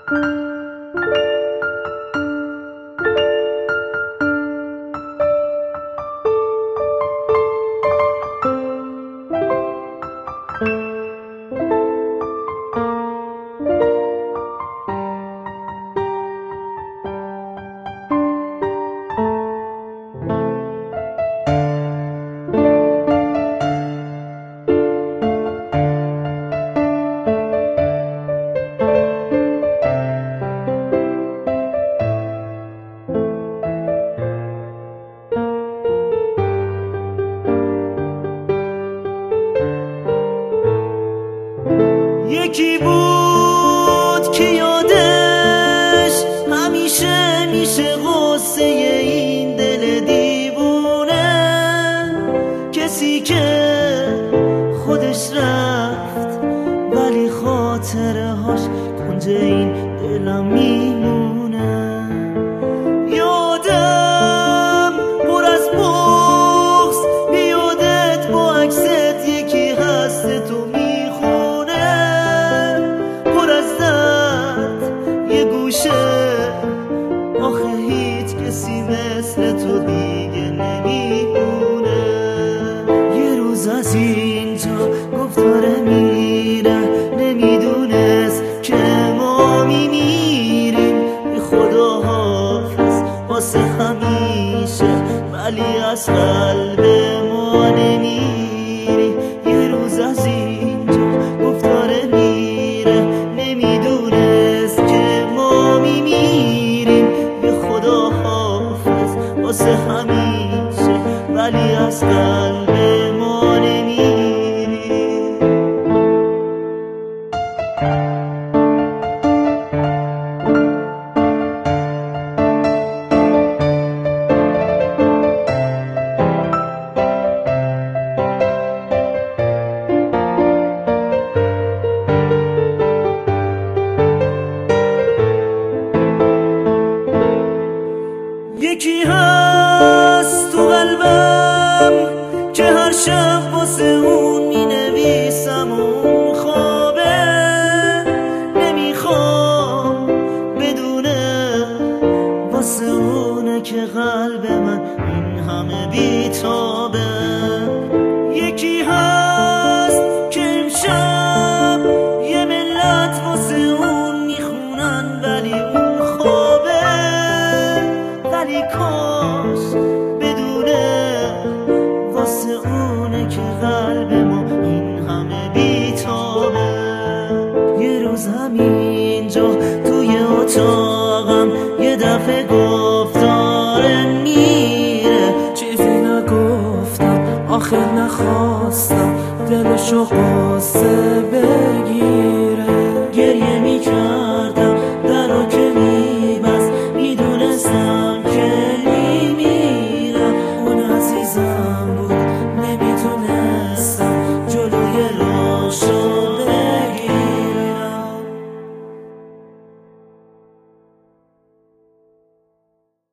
یکی بود که یادش همیشه میشه غصه این دل دیوونه، کسی که خودش رفت ولی خاطره هاش کنج این دلم میمونه. یادم پر از بغض بیادت با عکست یکی هست تو آخه هیچ کسی مثل تو دیگه نمیمونه. یه روز از اینجا گفت داره میره، نمیدونست که ما میمیریم. بی خدا حافظ واسه همیشه، ولی از قلب ما نمیری. یه روز از اینجا گفت داره میره، نمیدونست که ما میمیریم. واسه همیشه، ولی از قلب ما نمیری. یکی هست تو قلبم که هر شب واسه اون می نویسم، اون خوابه نمیخوام بدونه، واسه اونه که قلب من این همه بیتابه. یکی هست که امشب یه ملت واسه اون میخونن، ولی اون خوابه، ولی کاش بدونه واسه اونه که قلب ما این همه بیتابه. یه روز همینجا توی اتاقم یه دفعه گفت داره میره. چیزی نگفتم آخه نخواستم دلشو قصه